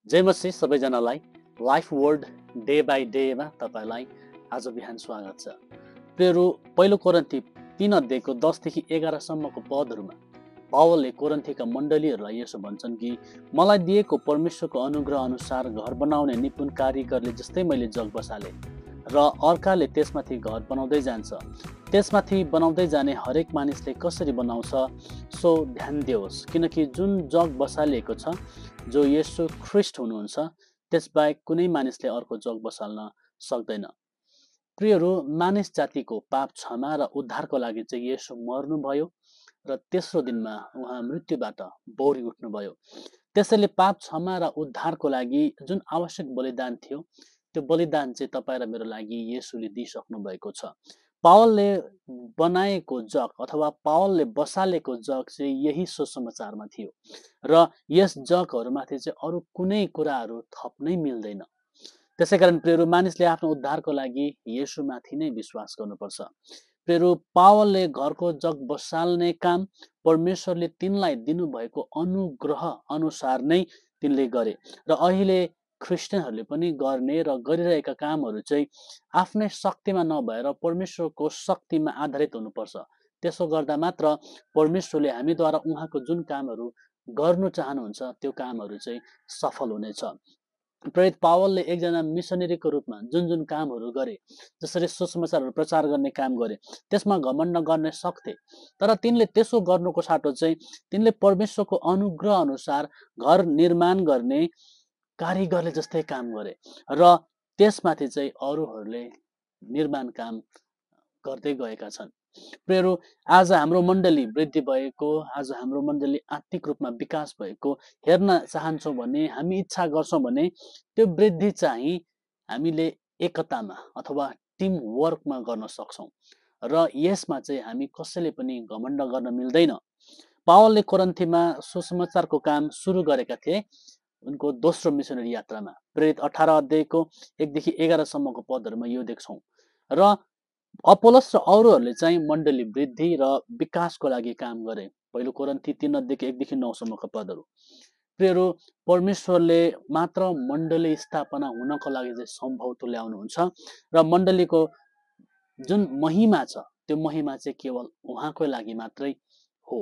जय मसी सबैजनालाई life word day by डेमा तपाईलाई आज बिहान स्वागत छ। प्रियहरू, पहिलो कोरिन्थी 3 अध्यायको 10 देखि 11 सम्मको पदहरूमा पावलले कोरिन्थीका मण्डलीहरूलाई यसो भन्छन् कि मलाई दिएको परमेश्वरको अनुग्रह अनुसार घर बनाउने निपुण कारिगरले जस्तै मैले जग बसाले र अर्काले त्यसमाथि घर बनाउँदै जान्छ। त्यसमाथि बनाउँदै जाने हरेक मानिसले कसरी बनाउँछ सो ध्यान दियोस्, किनकि जुन जग बसालिएको छ जो येशू ख्रिस्ट हुनुहुन्छ त्यसबाहेक कुनै मानिसले अर्को जग बसाल्न सक्दैन। प्रियहरू, मानिस जातिको पाप क्षमा र उद्धारको लागि चाहिँ येशू मर्नुभयो र तेस्रो दिनमा उहाँ मृत्युबाट बौरी उठ्नुभयो। त्यसैले पाप क्षमा र उद्धारको लागि जुन आवश्यक बलिदान थियो त्यो बलिदान चाहिँ तपाईँ र मेरो लागि येशूले दिइसक्नु भएको छ। पावलले बनाएको जग अथवा पावलले बसालेको जग चाहिँ यही सुसमाचारमा थियो र यस जगहरूमाथि चाहिँ अरू कुनै कुराहरू थप्नै मिल्दैन। त्यसैकारण प्रियहरू, मानिसले आफ्नो उद्धारको लागि येशूमाथि नै विश्वास गर्नुपर्छ। प्रियहरू, पावलले घरको जग बसाल्ने काम परमेश्वरले तिनलाई दिनुभएको अनुग्रह अनुसार नै तिनले गरे र अहिले क्रिस्चियनहरूले पनि गर्ने र गरिरहेका कामहरू चाहिँ आफ्नै शक्तिमा नभएर परमेश्वरको शक्तिमा आधारित हुनुपर्छ। त्यसो गर्दा मात्र परमेश्वरले हामीद्वारा उहाँको जुन कामहरू गर्नु चाहनुहुन्छ त्यो कामहरू चाहिँ सफल हुनेछ। प्रेरित पावलले एकजना मिसनरीको रूपमा जुन जुन कामहरू गरे, जसरी सुसमाचारहरू प्रचार गर्ने काम गरे, त्यसमा घमण्ड गर्न सक्थे, तर तिनले त्यसो गर्नुको साटो चाहिँ तिनले परमेश्वरको अनुग्रह अनुसार घर निर्माण गर्ने कारिगरले जस्तै काम गरे र त्यसमाथि चाहिँ अरूहरूले निर्माण काम गर्दै गएका छन्। प्रियहरू, आज हाम्रो मण्डली वृद्धि भएको, आज हाम्रो मण्डली आत्मिक रूपमा विकास भएको हेर्न चाहन्छौँ भने, हामी इच्छा गर्छौँ भने त्यो वृद्धि चाहिँ हामीले एकतामा अथवा टिम वर्कमा गर्न सक्छौँ र यसमा चाहिँ हामी कसैले पनि घमण्ड गर्न मिल्दैन। पावलले कोरिन्थीमा सुसमाचारको काम सुरु गरेका थिए उनको दोस्रो मिसनरी यात्रामा। प्रेरित 18 अध्यायको 1 देखि 11 सम्मको पदहरूमा यो देख्छौँ र अपोलोस र अरूहरूले चाहिँ मण्डली वृद्धि र विकासको लागि काम गरे। पहिलो कोरिन्थी 3 अध्यायको 1 देखि 9 सम्मको पदहरू। प्रियहरू, परमेश्वरले मात्र मण्डली स्थापना हुनको लागि चाहिँ सम्भव तुल्याउनुहुन्छ र मण्डलीको जुन महिमा छ त्यो महिमा चाहिँ केवल उहाँकै लागि मात्रै हो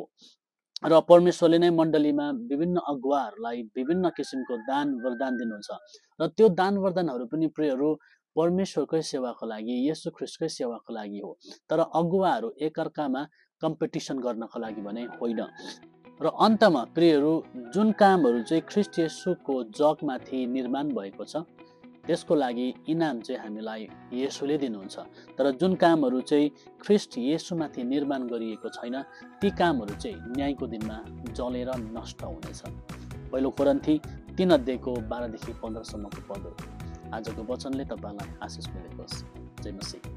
र परमेश्वरले नै मण्डलीमा विभिन्न अगुवाहरूलाई विभिन्न किसिमको दान वरदान दिनुहुन्छ र त्यो दान वरदानहरू पनि प्रियहरू परमेश्वरकै सेवाको लागि, येशू ख्रिस्टकै सेवाको लागि हो। तर अगुवाहरू एकअर्कामा कम्पिटिसन गर्नको लागि भने होइन। र अन्तमा प्रियहरू, जुन कामहरू चाहिँ ख्रिस्ट येशूको जगमाथि निर्माण भएको छ त्यसको लागि इनाम चाहिँ हामीलाई येशूले दिनुहुन्छ। तर जुन कामहरू चाहिँ ख्रिस्ट येशूमाथि निर्माण गरिएको छैन ती कामहरू चाहिँ न्यायको दिनमा जलेर नष्ट हुनेछ। पहिलो कोरिन्थी 3 अध्यायको 12 देखि 15 सम्मको पदहरू। आजको वचनले तपाईँलाई आशिष मिलेको होस्। जय मसीह।